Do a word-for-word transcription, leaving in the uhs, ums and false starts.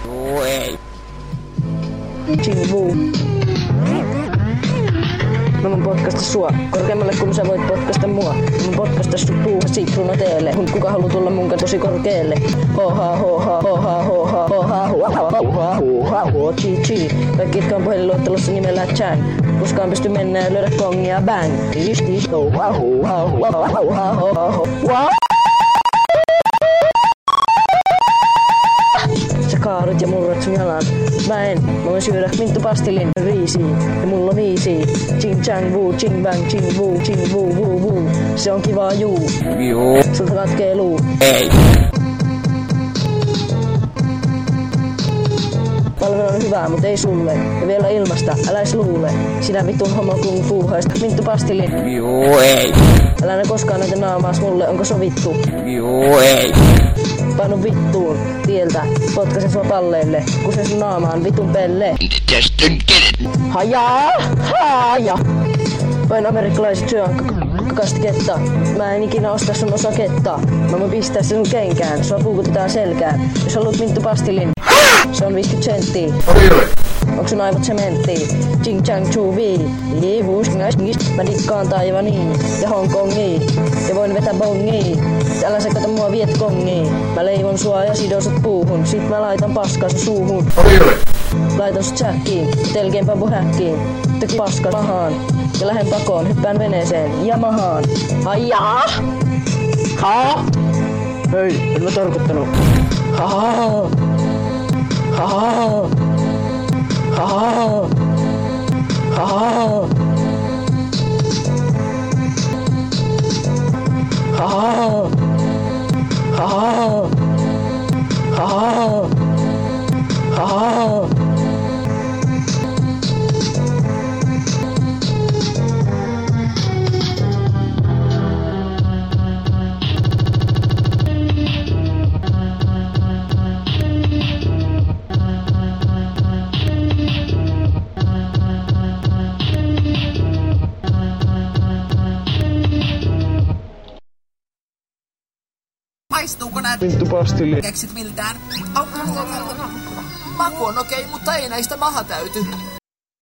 Joo ei. Chingvu. Mä voin potkasta sua korkeammalle kun sä voit potkasta mua. Mä voin potkasta sut puuha sitruuna teelle. Kun kuka haluu tulla munkaan tosi korkeelle. Hoha hoha hoha hoha hoha hoha hoha hoha hoha chi chi. Kaikki jotka on puhelinluettelossa nimellä Chang. Koskaan pysty mennä ja löydä kongia bang. Tis tis hoha hoha hoha hoha hoha hoha. Sä kaadut ja murrat sun jalan. Mä en, mä voin syödä minttupastillin riisiin. Ja mulla on viisi. Ching chang woo, ching bang, ching woo, ching woo woo woo. Se on kivaa juu. Joo. Sulta katkee luu. Ei. Palvelu on hyvää, mut ei sulle. Ja vielä ilmasta, älä ees luule. Sinä vitun homo kung fu haista minttupastillin. Joo ei. Älä ne koskaan näitä naamaas mulle, onko sovittu? Joo ei. Painu vittuun tieltä, potkasen sua palleille. Kusen sun naamaan vitun pelle. Just don't get it. Hajaa! Haja! Vain amerikkalaiset syö kastiketta. Mä en ikinä osta sun osaketta. Mä voin pistää sen sun kenkään. Sua puukutetaan selkään. Jos haluat minttupastillin, se on viisikymmentä senttiä. Onks sun aivot sementtiä? Ching chang chu vii. Liivuus ngais ngis. Mä dikkaan taivaniin ja Hongkongiin. Ja voin vetää bongiin. Älä sä kato mua Vietkongiin. Mä leivon sua ja sidon sut puuhun. Sit mä laitan paskaa sun suuhun. Laitan sut säkkiin. Telkeen pampuhäkkiin. Töki paska mahaan. Ja lähden pakoon. Hyppään veneeseen ja mahaan. Haijaa! Haa! Hei, en mä tarkoittanut. Haa! Haa! Haa! Haa! Haa! Haa! Haa! Haa! Maistuuko nää Minttupastilli. keksit miltään? Au, au, au, au. Maku on okei, mutta ei näistä maha täyty.